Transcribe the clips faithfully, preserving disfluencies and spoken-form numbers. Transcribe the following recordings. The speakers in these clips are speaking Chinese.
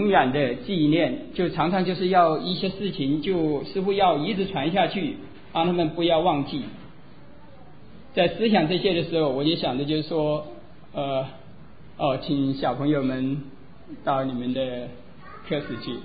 永远的纪念，就常常就是要一些事情就似乎要一直传下去，让他们不要忘记。在思想这些的时候，我就想着就是说呃哦，请小朋友们到你们的课室去。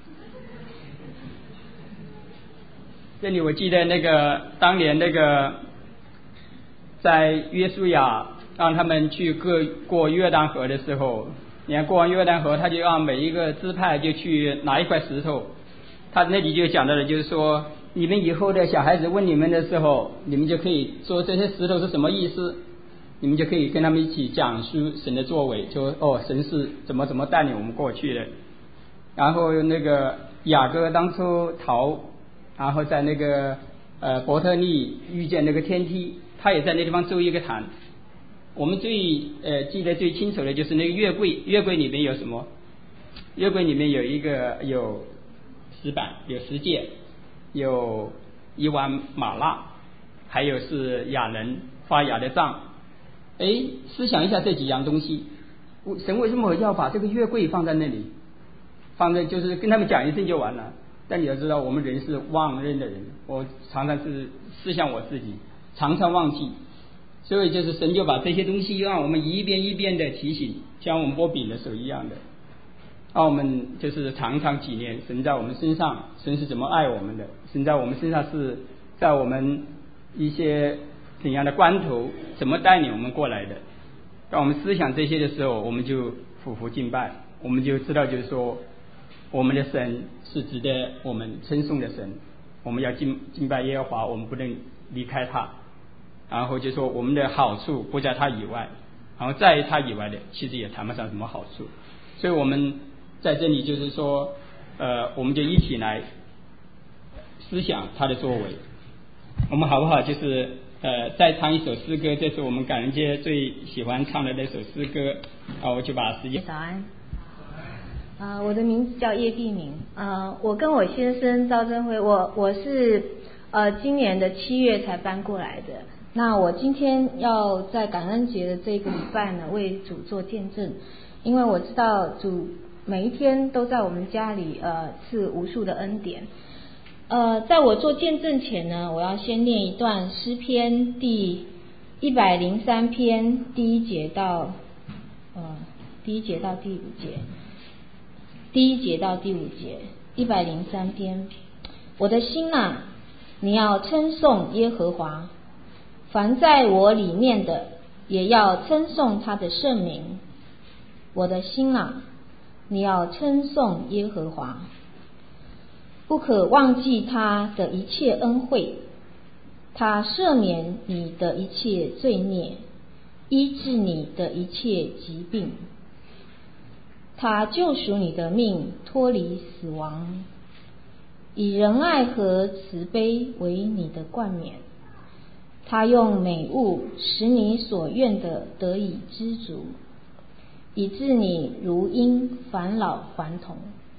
这里我记得那个当年那个在约书亚让他们去过过约旦河的时候，你看过完约旦河，他就让每一个支派就去拿一块石头，他那里就讲到了，就是说你们以后的小孩子问你们的时候，你们就可以说这些石头是什么意思，你们就可以跟他们一起讲述神的作为，就哦神是怎么怎么带领我们过去的。然后那个雅各当初逃，然后在那个呃伯特利遇见那个天梯，他也在那地方筑一个坛。我们最呃记得最清楚的就是那个月柜，月柜里面有什么？月柜里面有一个有石板，有石戒，有一碗玛纳，还有是亚人发芽的杖。哎，思想一下这几样东西，神为什么要把这个月柜放在那里？放在就是跟他们讲一声就完了。但你要知道，我们人是忘恩的人，我常常是思想我自己，常常忘记。所以就是神就把这些东西让我们一遍一遍的提醒，像我们剥饼的时候一样的，让我们就是常常纪念神在我们身上，神是怎么爱我们的，神在我们身上是在我们一些怎样的关头怎么带领我们过来的。当我们思想这些的时候，我们就俯伏敬拜，我们就知道就是说我们的神是值得我们称颂的神，我们要敬敬拜耶和华，我们不能离开他。然后就说我们的好处不在他以外，然后在他以外的其实也谈不上什么好处。所以我们在这里就是说呃，我们就一起来思想他的作为。我们好不好就是呃再唱一首诗歌，这是我们感恩节最喜欢唱的那首诗歌啊，我就把时间。 早安。呃，我的名字叫叶碧明，呃，我跟我先生赵振辉，我我是呃今年的七月才搬过来的。那我今天要在感恩节的这个礼拜呢，为主做见证，因为我知道主每一天都在我们家里呃赐无数的恩典。呃，在我做见证前呢，我要先念一段诗篇第一百零三篇第一节到呃第一节到第五节，第一节到第五节，一百零三篇。我的心啊，你要称颂耶和华。凡在我里面的，也要称颂他的圣名。我的心啊，你要称颂耶和华，不可忘记他的一切恩惠，他赦免你的一切罪孽，医治你的一切疾病，他救赎你的命，脱离死亡，以仁爱和慈悲为你的冠冕。他用美物使你所愿的得以知足，以致你如鹰返老还童。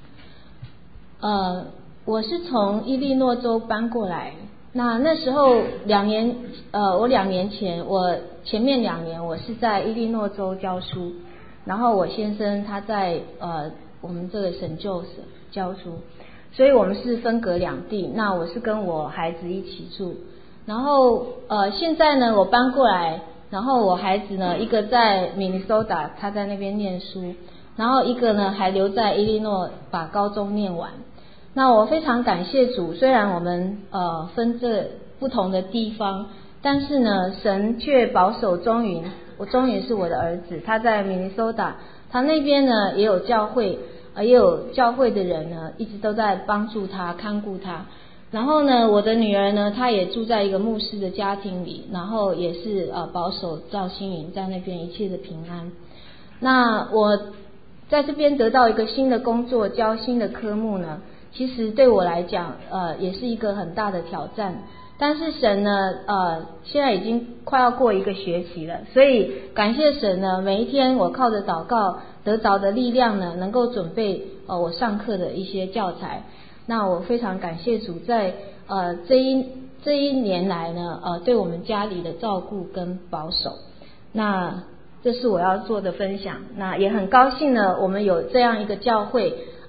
呃，我是从伊利诺州搬过来，那那时候两年，呃，我两年前，我前面两年我是在伊利诺州教书，然后我先生他在呃我们这个省旧省教书，所以我们是分隔两地。那我是跟我孩子一起住。然后呃，现在呢，我搬过来，然后我孩子呢，一个在明尼苏达，他在那边念书，然后一个呢还留在伊利诺把高中念完。那我非常感谢主，虽然我们呃分这不同的地方，但是呢，神却保守钟云，我钟云是我的儿子，他在明尼苏达，他那边呢也有教会，呃也有教会的人呢，一直都在帮助他看顾他。然后呢，我的女儿呢，她也住在一个牧师的家庭里，然后也是呃保守赵星云在那边一切的平安。那我在这边得到一个新的工作，教新的科目呢，其实对我来讲呃也是一个很大的挑战。但是神呢呃现在已经快要过一个学期了，所以感谢神呢，每一天我靠着祷告得着的力量呢，能够准备呃我上课的一些教材。那我非常感谢主在呃这一这一年来呢呃对我们家里的照顾跟保守。那这是我要做的分享。那也很高兴呢，我们有这样一个教会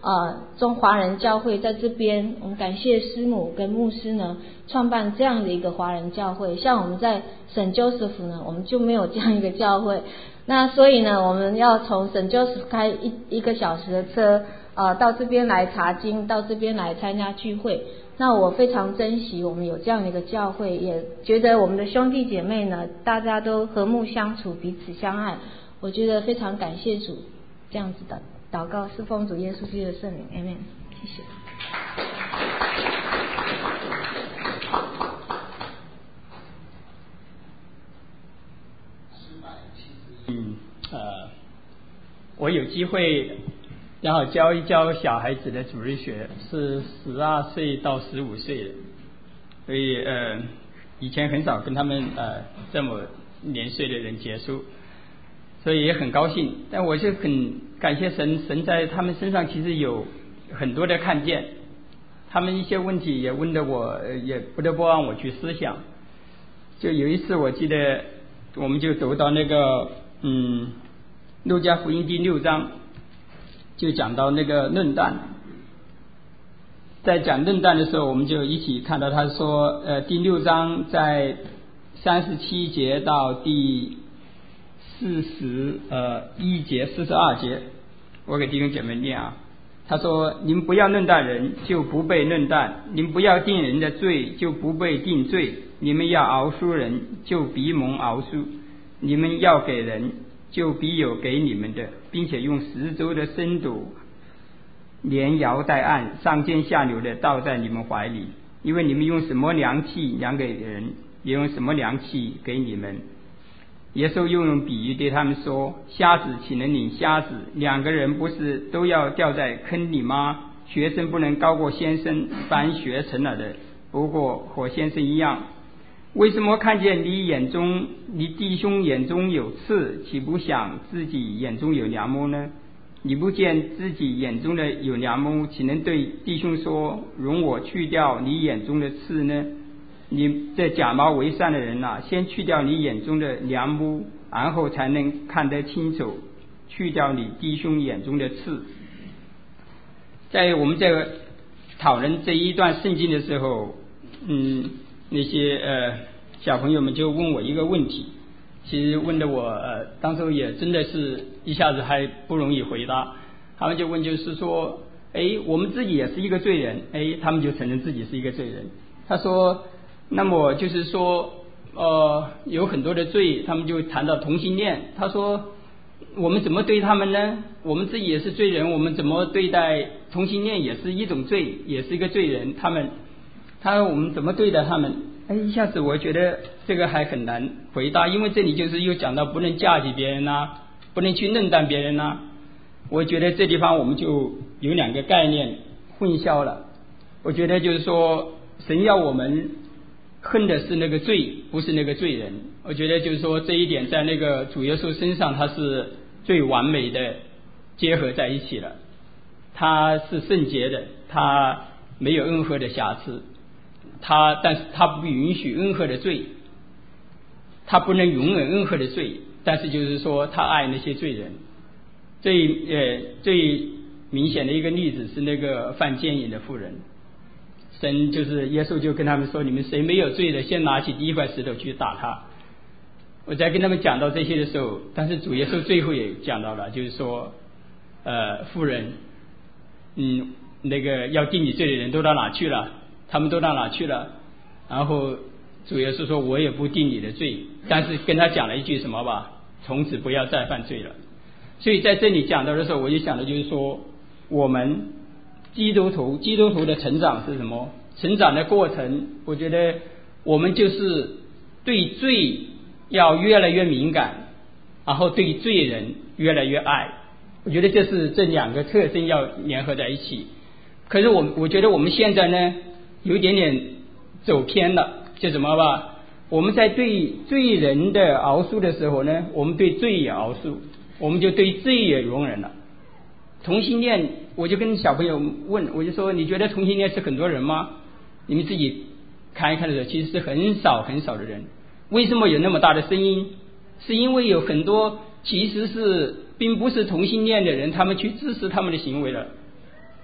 呃中华人教会在这边，我们感谢师母跟牧师呢创办这样的一个华人教会。像我们在圣 Joseph 呢，我们就没有这样一个教会，那所以呢我们要从圣 Joseph 开一一个小时的车呃到这边来查经，到这边来参加聚会。那我非常珍惜我们有这样的一个教会，也觉得我们的兄弟姐妹呢大家都和睦相处，彼此相爱，我觉得非常感谢主。这样子的祷告是奉主耶稣基督的圣名 Amen。 谢谢。 嗯呃我有机会然后教一教小孩子的主日学，是十二岁到十五岁的，所以呃以前很少跟他们呃这么年岁的人接触，所以也很高兴。但我就很感谢神，神在他们身上其实有很多的看见，他们一些问题也问得我也不得不让我去思想。就有一次我记得我们就读到那个嗯路加福音第六章，就讲到那个论断，在讲论断的时候，我们就一起看到他说呃第六章在三十七节到第四十呃一节四十二节，我给弟兄姐妹念啊。他说：你们不要论断人，就不被论断；你们不要定人的罪，就不被定罪；你们要饶恕人，就必蒙饶恕；你们要给人，就必有给你们的，并且用十周的深度连摇带按，上尖下流的倒在你们怀里，因为你们用什么量器量给人，也用什么量器给你们。耶稣又用比喻对他们说：瞎子岂能领瞎子？两个人不是都要掉在坑里吗？学生不能高过先生，凡学成了的不过和先生一样。为什么看见你眼中你弟兄眼中有刺，岂不想自己眼中有梁木呢？你不见自己眼中的有梁木，岂能对弟兄说：容我去掉你眼中的刺呢？你这假冒为善的人啊，先去掉你眼中的梁木，然后才能看得清楚，去掉你弟兄眼中的刺。在我们这个讨论这一段圣经的时候，嗯，那些呃小朋友们就问我一个问题，其实问的我呃当时也真的是一下子还不容易回答。他们就问，就是说，哎，我们自己也是一个罪人，哎，他们就承认自己是一个罪人。他说，那么就是说，呃，有很多的罪，他们就谈到同性恋。他说，我们怎么对他们呢？我们自己也是罪人，我们怎么对待同性恋也是一种罪，也是一个罪人。他们，他说我们怎么对待他们？哎，一下子我觉得这个还很难回答，因为这里就是又讲到不能嫁给别人呐、啊，不能去论断别人呐、啊。我觉得这地方我们就有两个概念混淆了。我觉得就是说，神要我们恨的是那个罪，不是那个罪人。我觉得就是说这一点在那个主耶稣身上他是最完美的结合在一起了。他是圣洁的，他没有任何的瑕疵，他但是他不允许任何的罪，他不能容忍任何的罪，但是就是说他爱那些罪人。最呃最明显的一个例子是那个犯奸淫的妇人，神就是耶稣就跟他们说，你们谁没有罪的，先拿起第一块石头去打他。我在跟他们讲到这些的时候，但是主耶稣最后也讲到了，就是说呃妇人，嗯那个要定你罪的人都到哪去了？他们都到哪去了？然后主耶稣说，我也不定你的罪，但是跟他讲了一句什么吧，从此不要再犯罪了。所以在这里讲到的时候，我就想的就是说，我们基督徒基督徒的成长是什么？成长的过程，我觉得我们就是对罪要越来越敏感，然后对罪人越来越爱。我觉得这是这两个特征要联合在一起。可是我我觉得我们现在呢有一点点走偏了，就什么吧？我们在对罪人的饶恕的时候呢，我们对罪也饶恕，我们就对罪也容忍了。同性恋，我就跟小朋友问，我就说，你觉得同性恋是很多人吗？你们自己看一看的时候，其实是很少很少的人。为什么有那么大的声音？是因为有很多其实是并不是同性恋的人，他们去支持他们的行为了。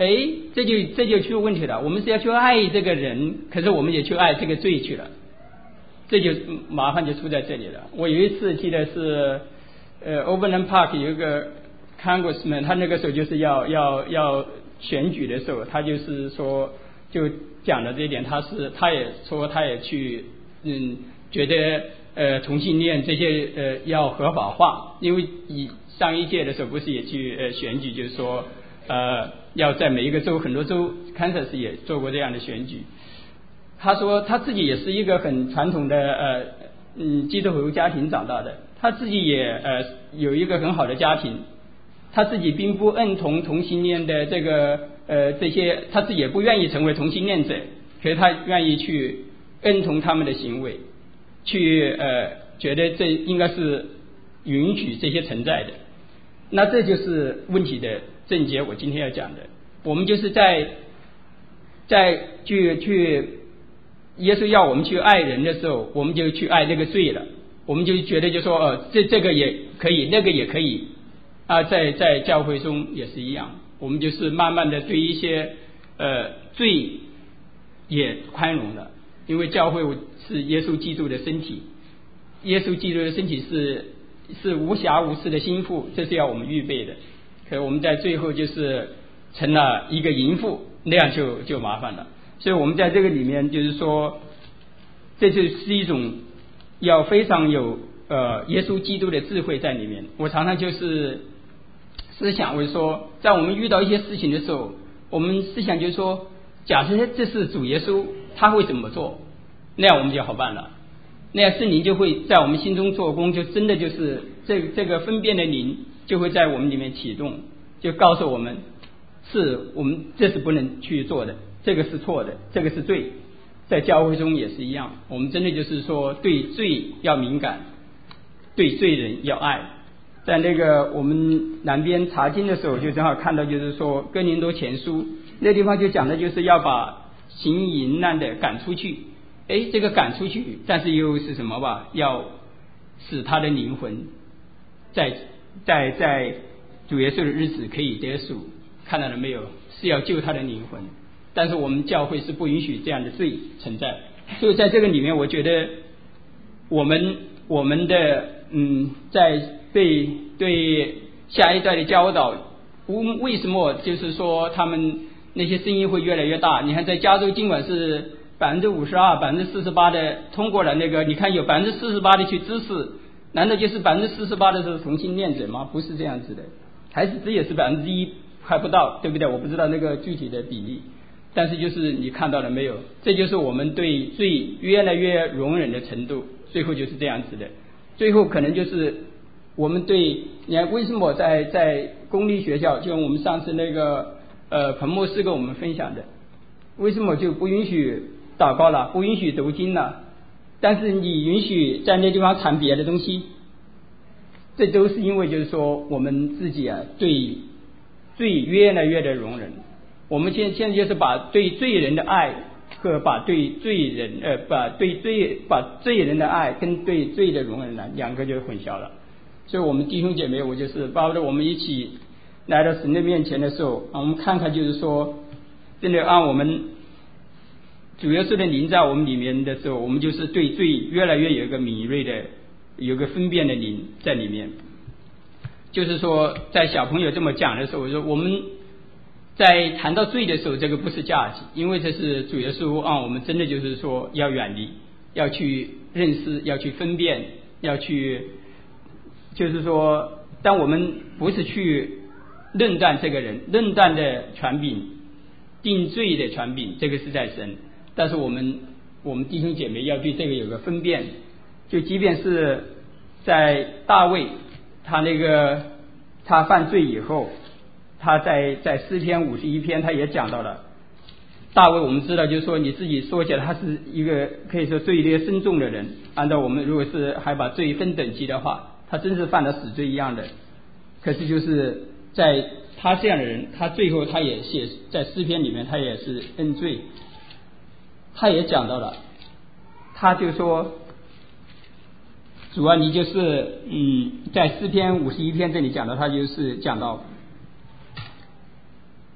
哎，这就这就出问题了。我们是要去爱这个人，可是我们也去爱这个罪去了，这就麻烦就出在这里了。我有一次记得是，呃 ，Overland Park 有一个 Congressman， 他那个时候就是要要要选举的时候，他就是说就讲了这一点，他是他也说他也去嗯觉得呃同性恋这些呃要合法化，因为以上一届的时候不是也去呃选举，就是说呃要在每一个州，很多州 Kansas 也做过这样的选举。他说他自己也是一个很传统的呃嗯基督徒家庭长大的，他自己也呃有一个很好的家庭，他自己并不认同同性恋的这个呃这些，他自己也不愿意成为同性恋者，可是他愿意去认同他们的行为，去呃觉得这应该是允许这些存在的。那这就是问题的症结，我今天要讲的。我们就是在在去去耶稣要我们去爱人的时候，我们就去爱那个罪了，我们就觉得就说哦这这个也可以，那个也可以啊，在在教会中也是一样，我们就是慢慢的对一些呃罪也宽容了，因为教会是耶稣基督的身体，耶稣基督的身体是是无瑕无疵的心腹，这是要我们预备的。可我们在最后就是成了一个淫妇，那样就就麻烦了。所以我们在这个里面就是说，这就是一种要非常有呃耶稣基督的智慧在里面。我常常就是思想为说，在我们遇到一些事情的时候，我们思想就是说，假设这是主耶稣，他会怎么做，那样我们就好办了。那样圣灵就会在我们心中做工，就真的就是这这个分辨的灵就会在我们里面启动，就告诉我们是我们这是不能去做的，这个是错的，这个是罪。在教会中也是一样，我们真的就是说对罪要敏感，对罪人要爱。在那个我们南边查经的时候，就正好看到就是说哥林多前书那地方就讲的就是要把行淫乱的赶出去。哎，这个赶出去，但是又是什么吧？要使他的灵魂在在在主耶稣的日子可以得赎，看到了没有？是要救他的灵魂。但是我们教会是不允许这样的罪存在，所以在这个里面，我觉得我们我们的嗯，在对对下一代的教导，为什么就是说他们那些声音会越来越大？你看，在加州尽管是百分之五十二、百分之四十八的通过了那个，你看有百分之四十八的去支持，难道就是百分之四十八的是同性恋者吗？不是这样子的，还是这也是百分之一还不到，对不对？我不知道那个具体的比例，但是就是你看到了没有？这就是我们对罪越来越容忍的程度，最后就是这样子的。最后可能就是我们对，你看为什么在在公立学校，就像我们上次那个呃彭牧师跟我们分享的，为什么就不允许祷告了，不允许读经了，但是你允许在那地方谈别的东西？这都是因为就是说我们自己啊对罪越来越的容忍。我们现现在就是把对罪人的爱和把对罪人呃把对罪把罪人的爱跟对罪的容忍呢两个就混淆了。所以我们弟兄姐妹，我就是包括我们一起来到神的面前的时候，我们看看就是说，真的按我们主耶稣的灵在我们里面的时候，我们就是对罪越来越有一个敏锐的有一个分辨的灵在里面。就是说在小朋友这么讲的时候，我说我们在谈到罪的时候，这个不是价值，因为这是主耶稣让我们真的就是说要远离，要去认识，要去分辨，要去就是说，但我们不是去论断这个人，论断的权柄，定罪的权柄，这个是在神。但是我们我们弟兄姐妹要对这个有个分辨，就即便是在大卫他那个他犯罪以后，他在在诗篇五十一篇他也讲到了大卫，我们知道就是说你自己说起来他是一个可以说罪孽深重的人，按照我们如果是还把罪分等级的话，他真是犯了死罪一样的。可是就是在他这样的人，他最后他也写在诗篇里面，他也是认罪，他也讲到了，他就说主要你就是嗯，在诗篇五十一篇这里讲到，他就是讲到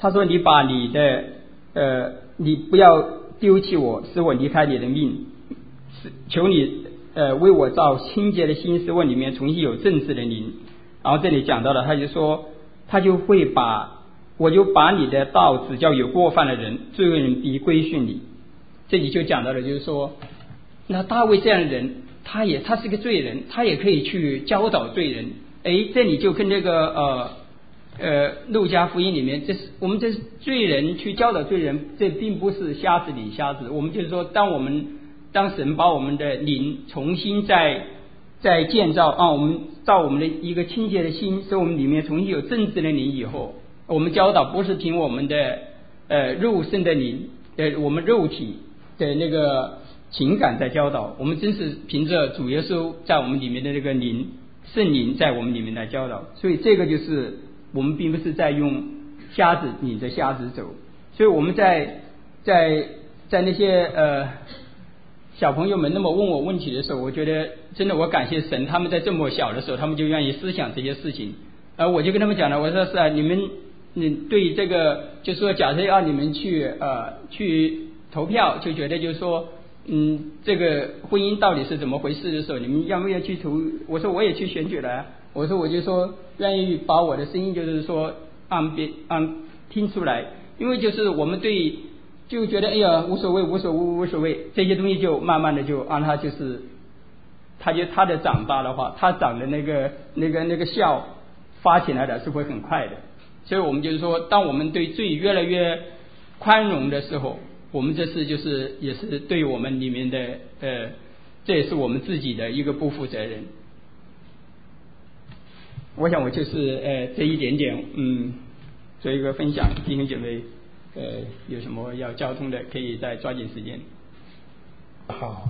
他说你把你的呃，你不要丢弃我，使我离开你的命，求你呃为我造清洁的心，使我里面重新有正直的灵。然后这里讲到了，他就说他就会把我就把你的道指教有过犯的人，罪恶人必归顺你。这里就讲到了，就是说那大卫这样的人，他也他是个罪人，他也可以去教导罪人。哎，这里就跟这个呃呃路加福音里面，这是我们这是罪人去教导罪人，这并不是瞎子理瞎子。我们就是说，当我们当神把我们的灵重新再再建造啊，我们造我们的一个清洁的心，使我们里面重新有正直的灵以后，我们教导不是凭我们的呃肉身的灵，呃我们肉体的那个情感在教导，我们真是凭着主耶稣在我们里面的这个灵，圣灵在我们里面来教导。所以这个就是我们并不是在用瞎子领着瞎子走。所以我们在在在那些呃小朋友们那么问我问题的时候，我觉得真的我感谢神，他们在这么小的时候他们就愿意思想这些事情。而我就跟他们讲了，我说是啊，你们你对这个就是说假设要你们去呃去投票，就觉得就是说嗯这个婚姻到底是怎么回事的时候，你们要不要去投？我说我也去选举了、啊、我说我就说愿意把我的声音就是说按别按听出来，因为就是我们对就觉得哎呀无所谓无所谓无所谓，这些东西就慢慢的就让他就是他就他的长大的话，他长的那个那个那个笑发起来的是会很快的。所以我们就是说，当我们对罪越来越宽容的时候，我们这是就是也是对我们里面的呃，这也是我们自己的一个不负责任。我想我就是呃这一点点嗯做一个分享，弟兄姐妹呃有什么要交通的，可以再抓紧时间。 好，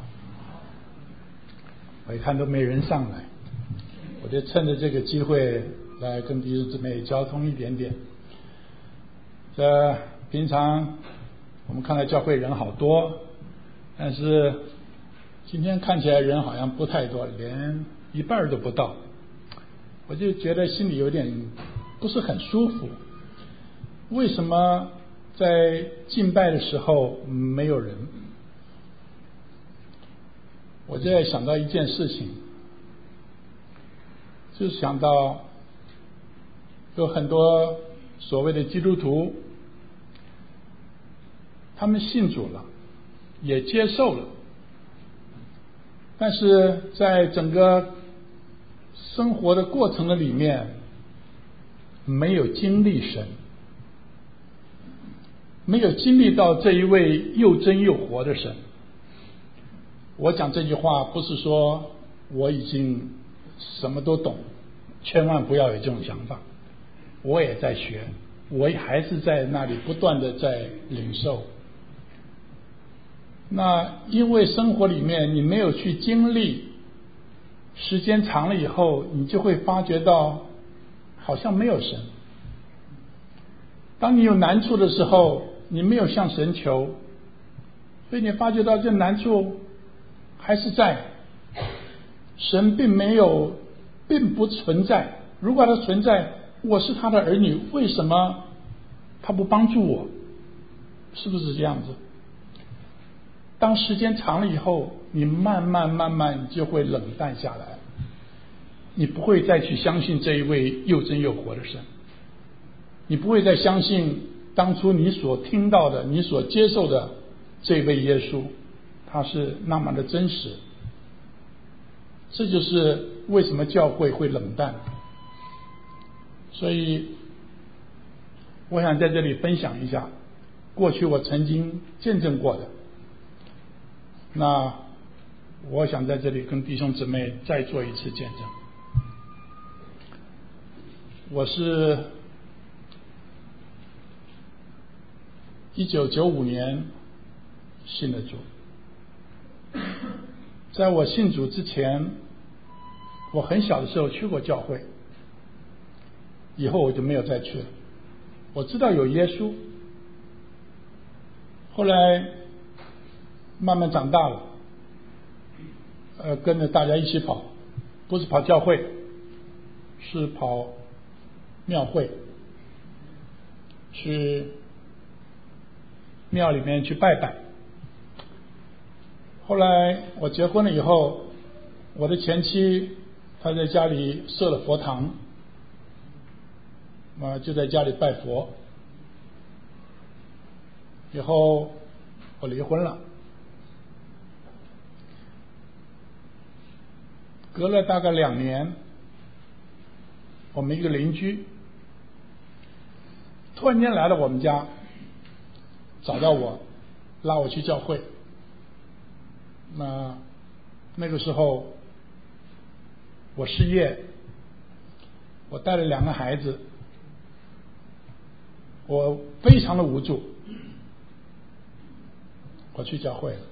我一看都没人上来，我就趁着这个机会来跟弟兄姊妹交通一点点。这平常我们看到教会人好多，但是今天看起来人好像不太多，连一半都不到，我就觉得心里有点不是很舒服。为什么在敬拜的时候没有人？我就在想到一件事情，就是想到有很多所谓的基督徒，他们信主了，也接受了，但是在整个生活的过程的里面没有经历神，没有经历到这一位又真又活的神。我讲这句话不是说我已经什么都懂，千万不要有这种想法，我也在学，我还是在那里不断的在领受。那因为生活里面你没有去经历，时间长了以后，你就会发觉到好像没有神。当你有难处的时候，你没有向神求，所以你发觉到这难处还是在，神并没有并不存在。如果他存在，我是他的儿女，为什么他不帮助我？是不是这样子？当时间长了以后，你慢慢慢慢就会冷淡下来，你不会再去相信这一位又真又活的神，你不会再相信当初你所听到的你所接受的这位耶稣，他是那么的真实。这就是为什么教会会冷淡。所以我想在这里分享一下过去我曾经见证过的，那我想在这里跟弟兄姊妹再做一次见证。我是一九九五年信的主，在我信主之前，我很小的时候去过教会，以后我就没有再去了。我知道有耶稣，后来慢慢长大了，呃，跟着大家一起跑，不是跑教会，是跑庙会。 去庙里面去拜拜。后来我结婚了以后，我的前妻她在家里设了佛堂，啊，就在家里拜佛。以后我离婚了，隔了大概两年，我们一个邻居突然间来了我们家，找到我，拉我去教会。那那个时候我失业，我带了两个孩子，我非常的无助，我去教会了。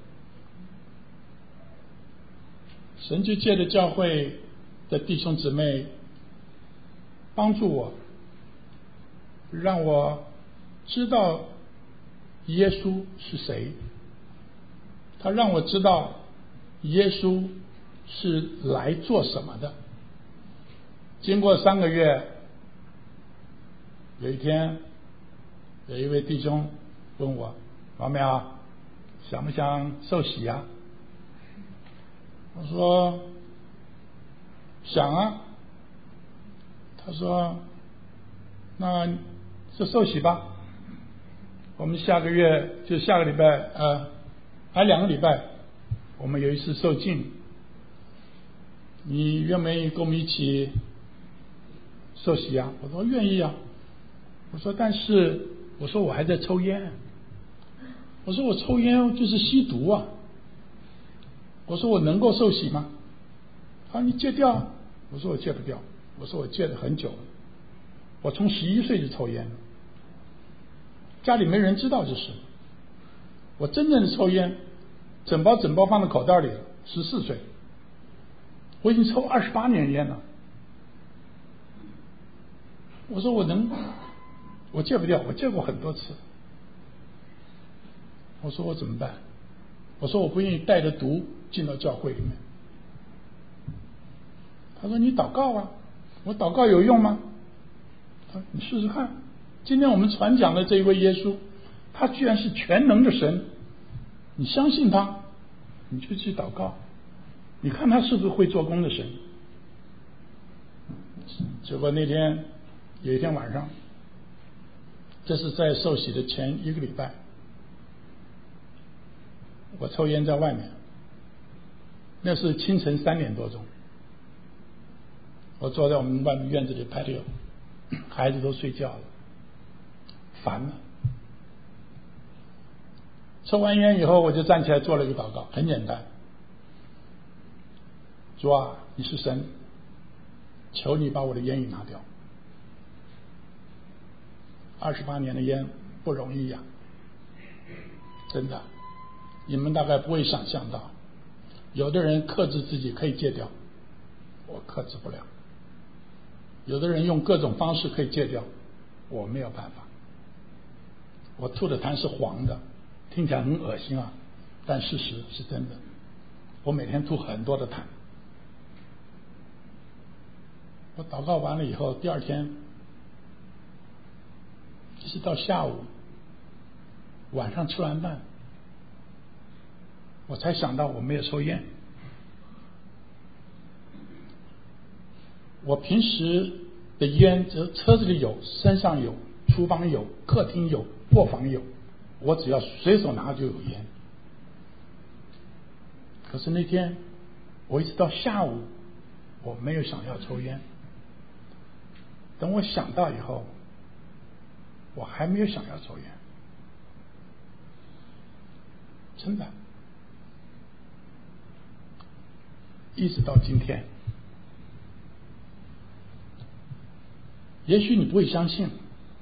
神就借着教会的弟兄姊妹帮助我，让我知道耶稣是谁，他让我知道耶稣是来做什么的。经过三个月，有一天有一位弟兄问我，王淼想不想受洗啊？我说想啊。他说那就受洗吧，我们下个月就下个礼拜呃还两个礼拜我们有一次受浸，你愿不愿意跟我们一起受洗啊？我说愿意啊。我说但是我说我还在抽烟，我说我抽烟就是吸毒啊，我说我能够受洗吗？他说你戒掉啊。我说我戒不掉，我说我戒了很久了，我从十一岁就抽烟了，家里没人知道这事。我真正的抽烟整包整包放在口袋里了，十四岁，我已经抽二十八年烟了。我说我能，我戒不掉，我戒过很多次。我说我怎么办？我说我不愿意带着毒进到教会里面。他说你祷告啊。我祷告有用吗？他说你试试看，今天我们传讲的这一位耶稣，他居然是全能的神，你相信他，你就去祷告，你看他是不是会做工的神。结果那天有一天晚上，这是在受洗的前一个礼拜，我抽烟在外面，那是清晨三点多钟，我坐在我们外面院子里patio，孩子都睡觉了，烦了。抽完烟以后，我就站起来做了一个祷告，很简单。主啊，你是神，求你把我的烟瘾拿掉。二十八年的烟不容易呀、啊，真的，你们大概不会想象到，有的人克制自己可以戒掉，我克制不了。有的人用各种方式可以戒掉，我没有办法。我吐的痰是黄的，听起来很恶心啊，但事实是真的。我每天吐很多的痰。我祷告完了以后，第二天一直到下午，晚上吃完饭，我才想到我没有抽烟。我平时的烟，车子里有，身上有，厨房有，客厅有，卧房有，我只要随手拿就有烟。可是那天我一直到下午，我没有想要抽烟。等我想到以后，我还没有想要抽烟，真的，一直到今天。也许你不会相信，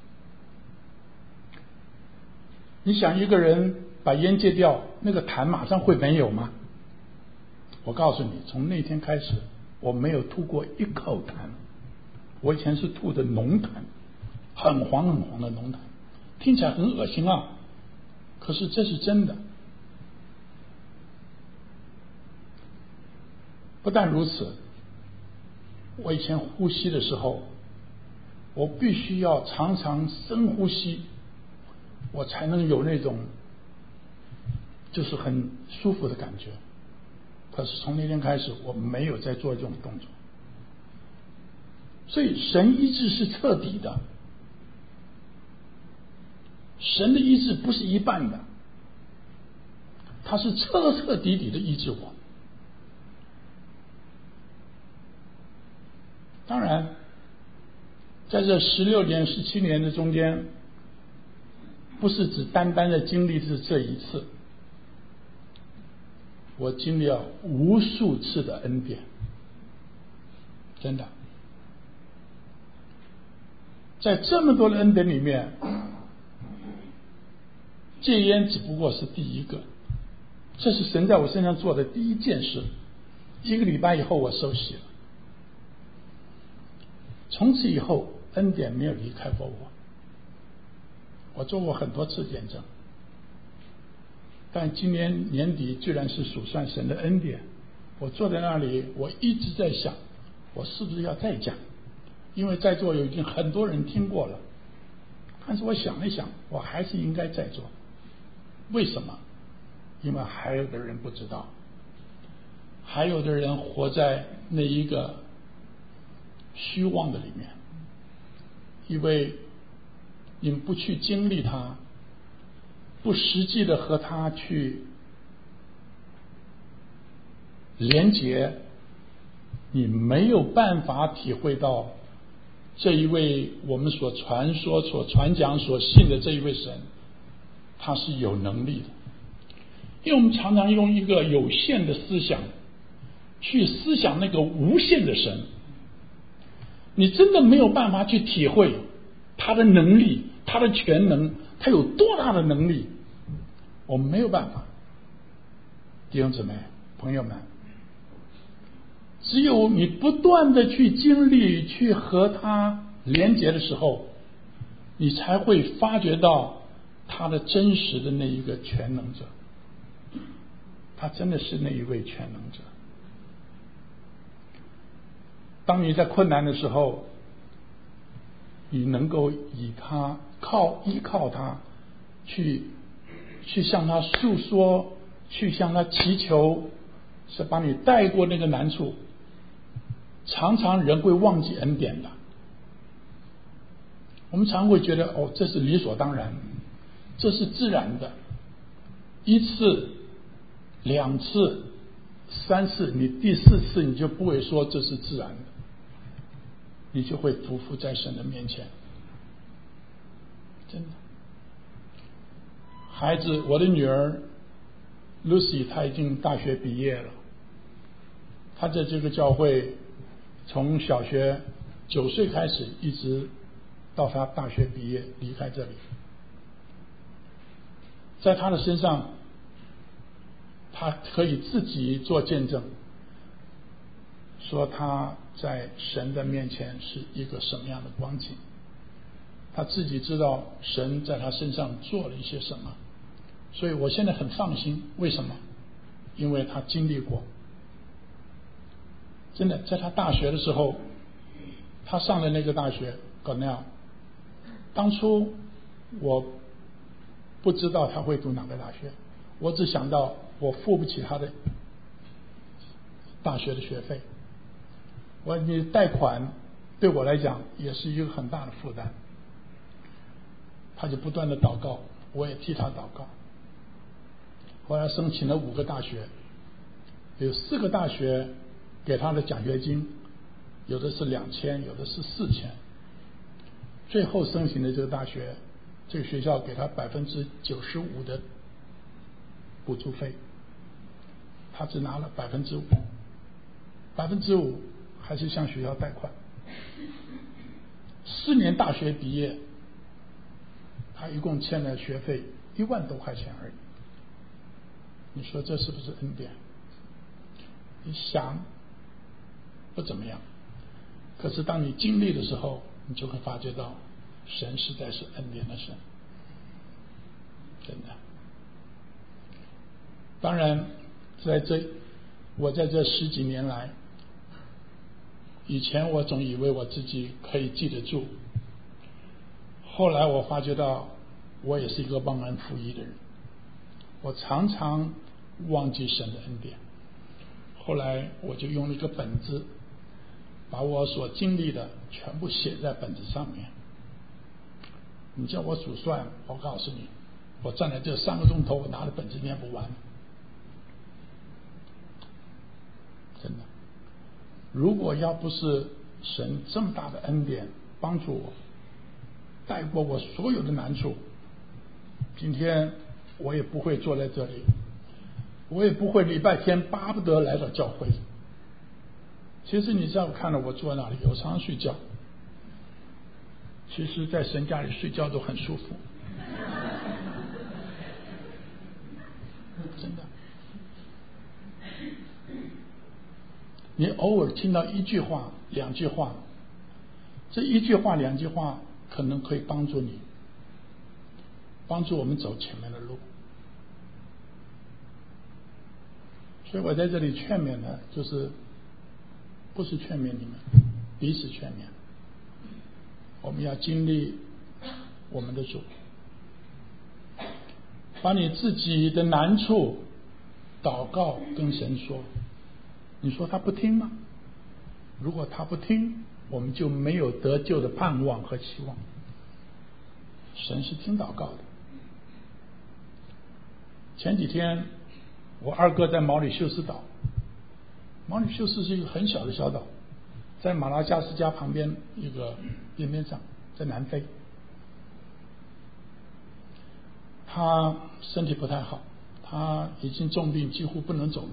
你想一个人把烟戒掉，那个痰马上会没有吗？我告诉你，从那天开始，我没有吐过一口痰。我以前是吐的浓痰，很黄很黄的浓痰，听起来很恶心啊，可是这是真的。不但如此，我以前呼吸的时候， 我必须要常常深呼吸，我才能有那种就是很舒服的感觉。可是从那天开始，我没有再做这种动作。所以神医治是彻底的，神的医治不是一半的，他是彻彻底底的医治我。当然在这十六年十七年的中间，不是只单单的经历是这一次，我经历了无数次的恩典，真的。在这么多的恩典里面，戒烟只不过是第一个，这是神在我身上做的第一件事。一个礼拜以后我受洗了，从此以后恩典没有离开过我。我做过很多次见证，但今年年底居然是数算神的恩典。我坐在那里，我一直在想，我是不是要再讲，因为在座有已经很多人听过了。但是我想了想，我还是应该再做。为什么？因为还有的人不知道，还有的人活在那一个虚妄的里面，因为你不去经历它，不实际的和它去连结，你没有办法体会到这一位我们所传说、所传讲、所信的这一位神，他是有能力的。因为我们常常用一个有限的思想去思想那个无限的神，你真的没有办法去体会他的能力，他的全能，他有多大的能力，我们没有办法。弟兄姊妹朋友们，只有你不断的去经历，去和他连结的时候，你才会发觉到他的真实的那一个全能者，他真的是那一位全能者。当你在困难的时候，你能够以他靠依靠他去去向他诉说，去向他祈求，是把你带过那个难处。常常人会忘记恩典的，我们常会觉得哦，这是理所当然，这是自然的，一次两次三次，你第四次你就不会说这是自然的，你就会匍匐在神的面前。真的，孩子，我的女儿 Lucy 她已经大学毕业了，她在这个教会从小学九岁开始，一直到她大学毕业离开这里。在她的身上，她可以自己做见证，说她在神的面前是一个什么样的光景，她自己知道神在她身上做了一些什么。所以我现在很放心。为什么？因为她经历过。真的，在她大学的时候，她上的那个大学 Cornell， 当初我不知道她会读哪个大学，我只想到我付不起她的大学的学费，我你贷款对我来讲也是一个很大的负担。她就不断的祷告，我也替她祷告。后来申请了五个大学，有四个大学给他的奖学金，有的是两千，有的是四千。最后申请的这个大学，这个学校给他百分之九十五的补助费，他只拿了百分之五，百分之五还是向学校贷款。四年大学毕业，他一共欠了学费一万多块钱而已。你说这是不是恩典？你想不怎么样，可是当你经历的时候，你就会发觉到神实在是恩典的神，真的。当然在这我在这十几年来，以前我总以为我自己可以记得住后来我发觉到，我也是一个忘恩负义的人，我常常忘记神的恩典。后来我就用了一个本子，把我所经历的全部写在本子上面。你叫我数算，我告诉你，我站在这三个钟头，我拿着本子念不完。真的，如果要不是神这么大的恩典帮助我，带过我所有的难处，今天我也不会坐在这里，我也不会礼拜天巴不得来到教会。其实你知道，看到我坐在那里，我常常睡觉。其实在神家里睡觉都很舒服，真的。你偶尔听到一句话两句话，这一句话两句话可能可以帮助你，帮助我们走前面的路。所以我在这里劝勉呢，就是不是劝勉你们，彼此劝勉。我们要经历我们的主，把你自己的难处祷告跟神说。你说他不听吗？如果他不听，我们就没有得救的盼望和期望。神是听祷告的。前几天我二哥在毛里修斯岛，毛里修斯是一个很小的小岛，在马拉加斯加旁边一个边边上，在南非。他身体不太好，他已经重病，几乎不能走路。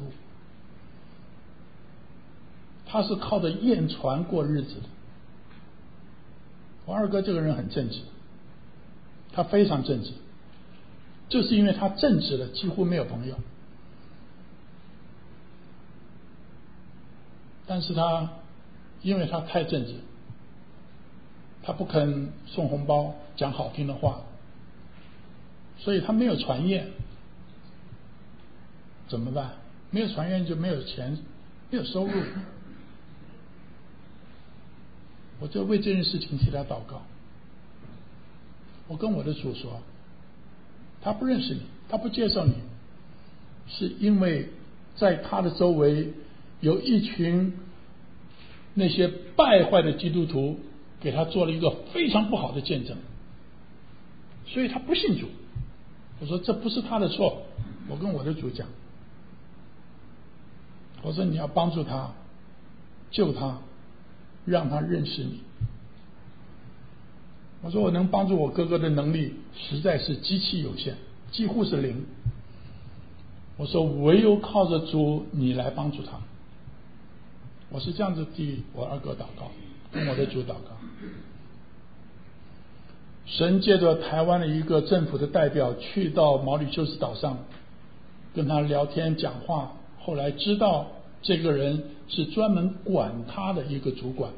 他是靠着验船过日子的。我二哥这个人很正直，他非常正直，就是因为他正直了，几乎没有朋友。但是他因为他太正直，他不肯送红包讲好听的话，所以他没有船业。怎么办？没有船业就没有钱，没有收入。我就为这件事情替他祷告。我跟我的主说，他不认识你，他不接受你，是因为在他的周围有一群那些败坏的基督徒给他做了一个非常不好的见证，所以他不信主。我说这不是他的错，我跟我的主讲，我说你要帮助他，救他，让他认识你。我说我能帮助我哥哥的能力实在是极其有限，几乎是零。我说唯有靠着主你来帮助他。我是这样子替我二哥祷告，跟我的主祷告。神借着台湾的一个政府的代表去到毛里求斯岛上跟他聊天讲话，后来知道这个人是专门管他的一个主管，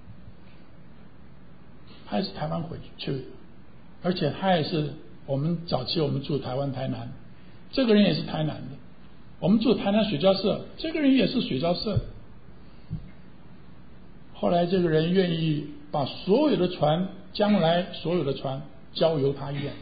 他也是台湾回去，而且他也是我们早期我们住台湾台南，这个人也是台南的，我们住台南水交社，这个人也是水交社的。后来这个人愿意把所有的船，将来所有的船交由他验。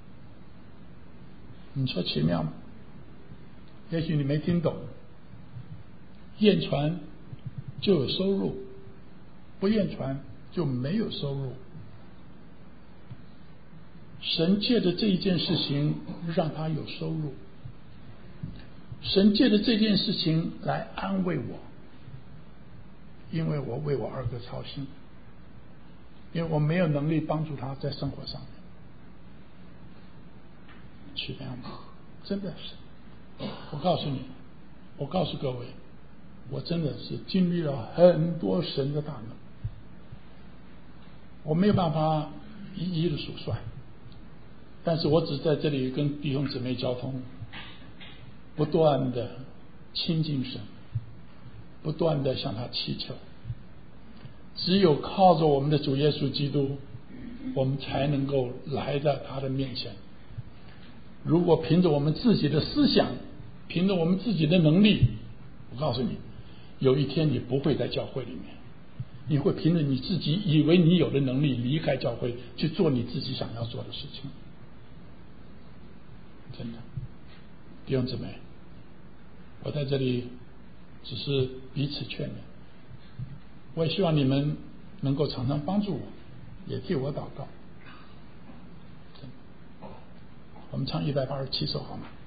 你说奇妙吗？也许你没听懂，验船就有收入，不验船就没有收入。神借着这一件事情让他有收入，神借着这件事情来安慰我，因为我为我二哥操心，因为我没有能力帮助他在生活上面。奇妙吗？真的是，我告诉你，我告诉各位，我真的是经历了很多神的大能，我没有办法一一的数算，但是我只在这里跟弟兄姊妹交通，不断的亲近神，不断的向他祈求。只有靠着我们的主耶稣基督，我们才能够来到他的面前。如果凭着我们自己的思想，凭着我们自己的能力，我告诉你，有一天你不会在教会里面， 你会凭着你自己以为你有的能力离开教会去做你自己想要做的事情。真的，弟兄姊妹，我在这里只是彼此劝勉，我也希望你们能够常常帮助我，也替我祷告。我们唱一百八十七首好吗？